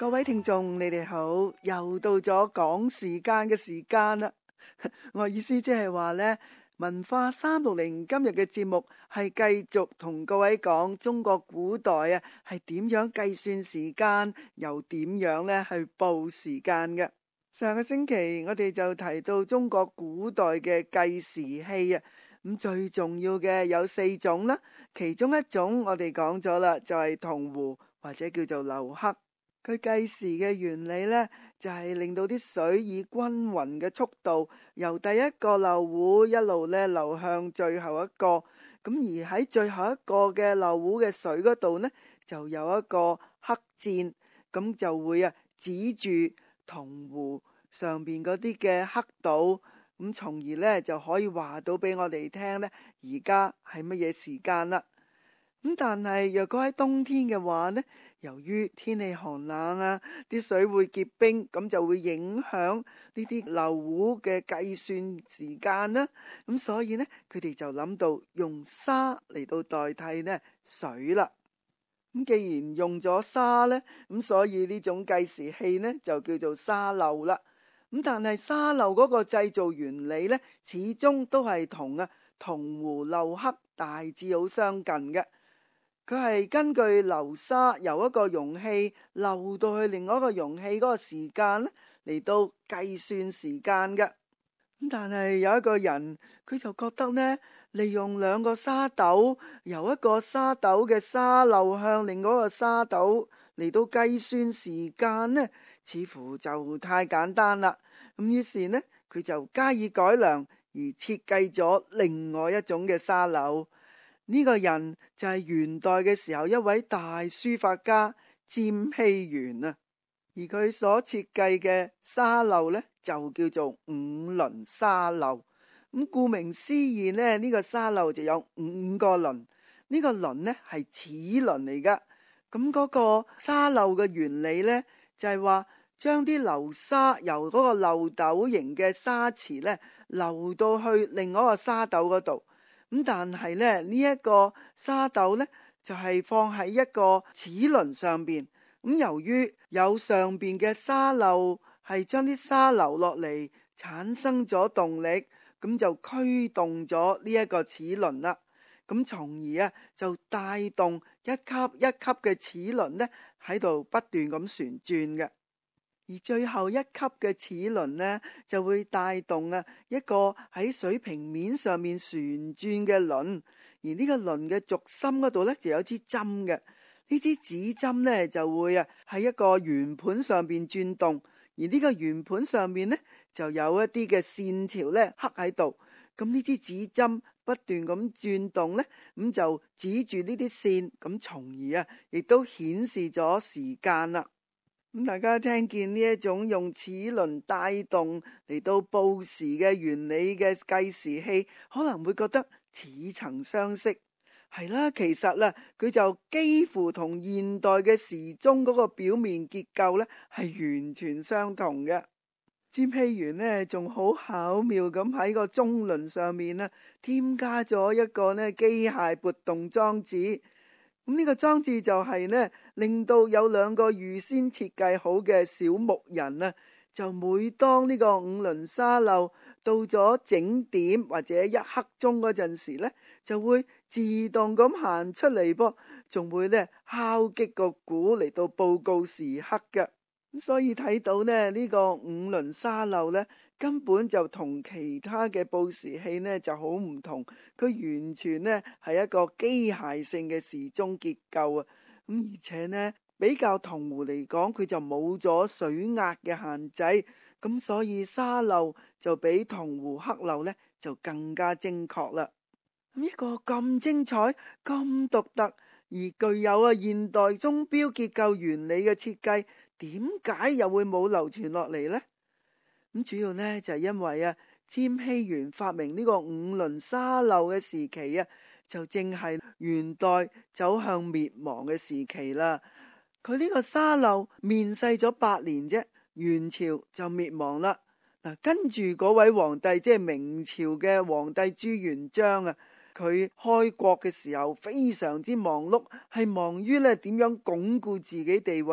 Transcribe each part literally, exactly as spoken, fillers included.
各位聽眾，你哋好，又到咗講時間嘅時間啦。我意思即係話呢，文化三六零今日嘅節目係繼續同各位講中國古代啊，係點樣計算時間，又點樣呢去報時間嘅。上個星期我哋就提到中國古代嘅計時器啊，咁最重要嘅有四種啦，其中一種我哋講咗啦，就係銅壺或者叫做流克。佢計時嘅原理呢，就係令到啲水以均勻嘅速度由第一個漏壺一路呢流向最後一個，咁而喺最後一個嘅漏壺嘅水嗰度呢，就有一個刻箭，咁就會啊指住銅壺上邊嗰啲嘅刻度，咁從而呢就可以話到俾我哋聽呢，而家係乜嘢時間啦。咁但係若果喺冬天嘅話呢，由於天氣寒冷啊，啲水會結冰，咁就會影響呢啲漏壺嘅計算時間啦。咁所以呢，佢哋就諗到用沙嚟到代替呢水啦。咁既然用咗沙呢，咁所以呢種計時器呢就叫做沙漏啦。咁但係沙漏嗰個製造原理呢，始終都係同啊銅壺漏克大致好相近嘅。佢係根據流沙由一個容器漏到去另外一個容器嗰個時間咧嚟到計算時間嘅。咁但係有一個人佢就覺得呢，利用兩個沙斗由一個沙斗嘅沙漏向另外一個沙斗嚟到計算時間呢，似乎就太簡單啦。咁於是呢，佢就加以改良而設計咗另外一種嘅沙漏。呢個人就係元代嘅時候一位大書法家詹希元啊，而佢所設計嘅沙漏呢，就叫做五輪沙漏。咁顧名思義呢，呢個沙漏就有五個輪，呢個輪呢係齒輪嚟噶。咁嗰個沙漏嘅原理呢，就係話將啲流沙由嗰個漏斗形嘅沙池呢流到去另外一個沙斗嗰度。咁但係咧呢一個沙斗呢，就係放喺一個齒輪上邊，咁由於有上邊嘅沙漏係將啲沙流落嚟，產生咗動力，咁就驅動咗呢一個齒輪啦。咁從而啊就帶動一級一級嘅齒輪呢喺度不斷咁旋轉嘅。而最後一級嘅齒輪呢，就會帶動啊一個喺水平面上面旋轉嘅輪，而呢個輪嘅軸心嗰度呢，就有支針嘅，呢支指針呢，就會啊喺一個圓盤上邊轉動，而呢個圓盤上面呢，就有一啲嘅線條呢刻喺度，咁呢支指針不斷咁轉動呢，咁就指住呢啲線，咁從而啊亦都顯示咗時間啦。咁大家聽見呢一種用齒輪帶動嚟到報時嘅原理嘅計時器，可能會覺得似曾相識。係啦，其實啦，佢就幾乎同現代嘅時鐘嗰個表面結構呢係完全相同嘅。詹希元呢仲好巧妙咁喺個鐘輪上面呢添加咗一個呢機械撥動裝置。咁呢個裝置就係呢，令到有兩個預先設計好嘅小木人啊，就每當呢個五輪沙漏到咗整點或者一刻鐘嗰陣時呢，就會自動咁行出嚟噃，仲會呢敲擊個鼓嚟到報告時刻嘅。咁所以睇到呢，呢個五輪沙漏呢，根本就同其他嘅報時器呢就好唔同，佢完全呢係一個機械性嘅時鐘結構啊！咁而且呢，比較銅壺嚟講，佢就冇咗水壓嘅限制，咁所以沙漏就比銅壺刻漏呢就更加精確啦。咁一個咁精彩、咁獨特而具有啊現代鐘錶結構原理嘅設計，點解又會冇流傳落嚟呢？咁主要呢就係因為啊，詹希元發明呢個五輪沙漏嘅時期啊，就正係元代走向滅亡嘅時期啦。佢呢個沙漏面世咗八年啫，元朝就滅亡啦。嗱，跟住嗰位皇帝即係明朝嘅皇帝朱元璋啊，佢開國嘅時候非常之忙碌，係忙於咧點樣鞏固自己地位，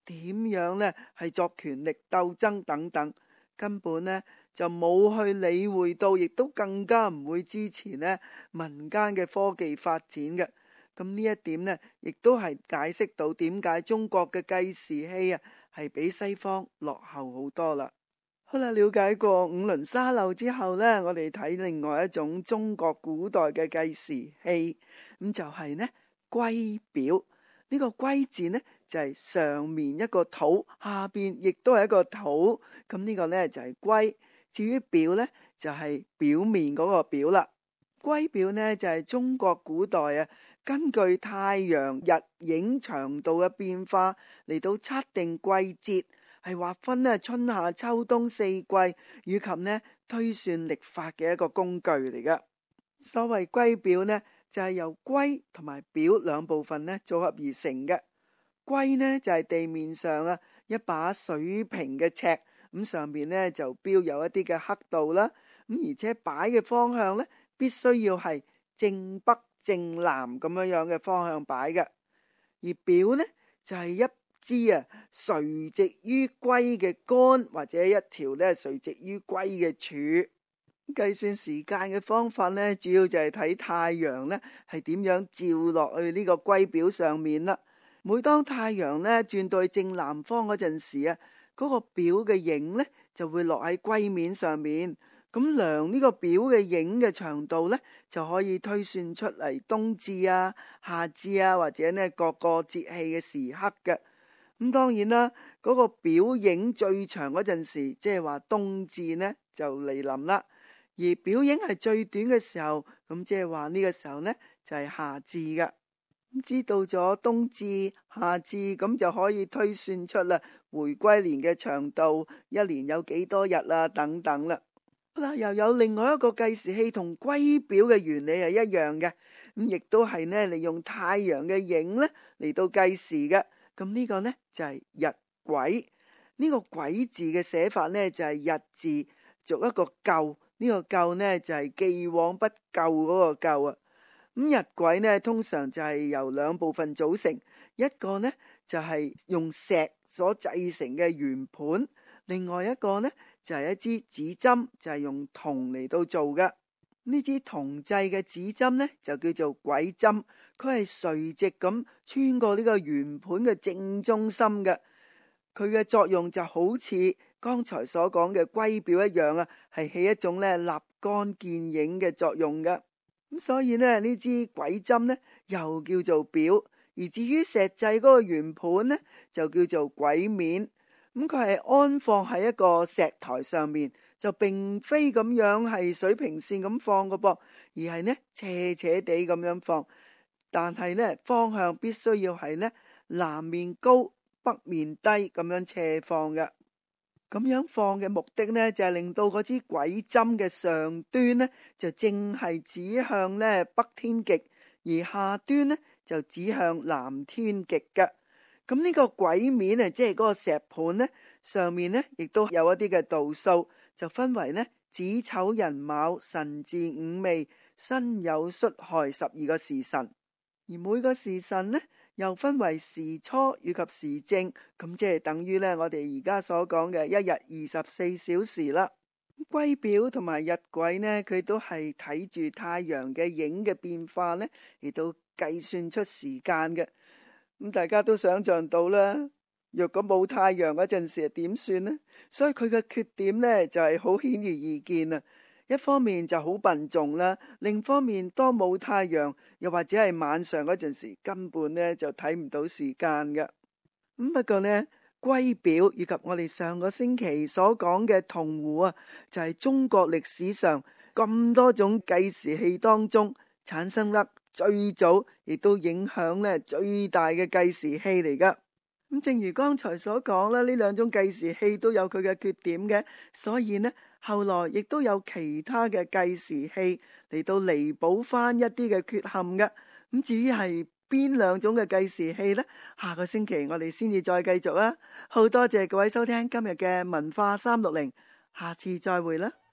點樣呢係作權力鬥爭等等，根本呢就冇去理會到，亦都更加唔會支持呢民間嘅科技發展嘅。咁呢一點呢，亦都係解釋到點解中國嘅計時器啊係比西方落後好多啦。好啦，了解過五輪沙漏之後呢，我哋睇另外一種中國古代嘅計時器，咁就係呢龜表。呢個龜字呢就係上面一個土，下邊亦都係一個土，咁呢個呢就係龜。至於表呢，就係表面嗰個表啦。龜表呢就係中國古代啊，根據太陽日影長度嘅變化嚟到測定季節，係劃分呢春夏秋冬四季，以及呢推算曆法嘅一個工具嚟㗎。所謂龜表呢，就係由龜同埋表兩部分呢組合而成嘅。龜呢就係地面上啊一把水平嘅尺，咁上面呢就標有一啲嘅刻度啦，咁而且擺嘅方向呢，必須要係正北正南咁樣樣嘅方向擺嘅。而表呢就係一支啊垂直於龜嘅杆，或者一條呢垂直於龜嘅柱。計算時間嘅方法呢，主要就係睇太陽呢係點樣照落去呢個龜表上面啦。每當太陽呢轉到去正南方嗰陣時啊，嗰個表嘅影呢就會落喺龜面上面。咁量呢個表嘅影嘅長度呢，就可以推算出嚟冬至啊、夏至啊，或者呢各個節氣嘅時刻嘅。咁當然啦，嗰個表影最長嗰陣時，即係話冬至呢就嚟臨啦。而表影係最短嘅時候，咁即係話呢個時候呢就係夏至㗎。知道咗冬至、夏至，咁就可以推算出啦回歸年嘅長度，一年有幾多日啊等等啦。好啦，又有另外一個計時器同龜表嘅原理係一樣嘅，咁亦都係呢利用太陽嘅影呢嚟到計時嘅。咁呢個呢就係日晷。呢個晷字嘅寫法呢就係日字續一個舊，呢個舊呢就係既往不咎嗰個舊啊。咁日晷呢通常就係由兩部分組成，一個呢就係用石所製成嘅圓盤，另外一個呢就係一支指針，就係用銅嚟到做嘅。呢支銅製嘅指針呢就叫做晷針，佢係垂直咁穿過呢個圓盤嘅正中心嘅。佢嘅作用就好似剛才所講嘅龜表一樣啊，係起一種咧立竿見影嘅作用嘅。咁所以呢，呢支晷針呢又叫做表，而至於石製嗰個圓盤呢就叫做晷面。咁佢係安放喺一個石台上面，就並非咁樣係水平線咁放嘅噃，而係呢斜斜地咁樣放。但係呢方向必須要係呢南面高北面低咁樣斜放嘅。咁樣放嘅目的呢，就係令到嗰支晷針嘅上端呢，就正係指向呢北天極，而下端呢，就指向南天極嘅。咁呢個晷面啊，即係嗰個石盤呢，上面呢，亦都有一啲嘅度數，就分為呢子丑寅卯辰巳午未申酉戌亥十二個時辰，而每個時辰呢，又分為時初以及時正，咁即係等於呢我哋而家所講嘅一日二十四小時啦。龜表同埋日晷呢，佢都係睇住太陽嘅影嘅變化呢，嚟到計算出時間嘅。咁大家都想象到啦，若果冇太陽嗰陣時係點算呢？所以佢嘅缺點呢，就係好顯而易見啊。一方面就好笨重啦，另一方面當冇太陽，又或者係晚上嗰陣時，根本呢就睇唔到時間嘅。咁不過呢，龜表以及我哋上個星期所講嘅銅壺啊，就係中國歷史上咁多種計時器當中產生得最早，亦都影響咧最大嘅計時器嚟噶。咁正如剛才所講啦，呢兩種計時器都有佢嘅缺點嘅，所以呢後來亦都有其他嘅計時器嚟到彌補翻一啲嘅缺陷嘅。咁至於係邊兩種嘅計時器呢？下個星期我哋先至再繼續啊！好多謝各位收聽今日嘅文化三六零，下次再會啦。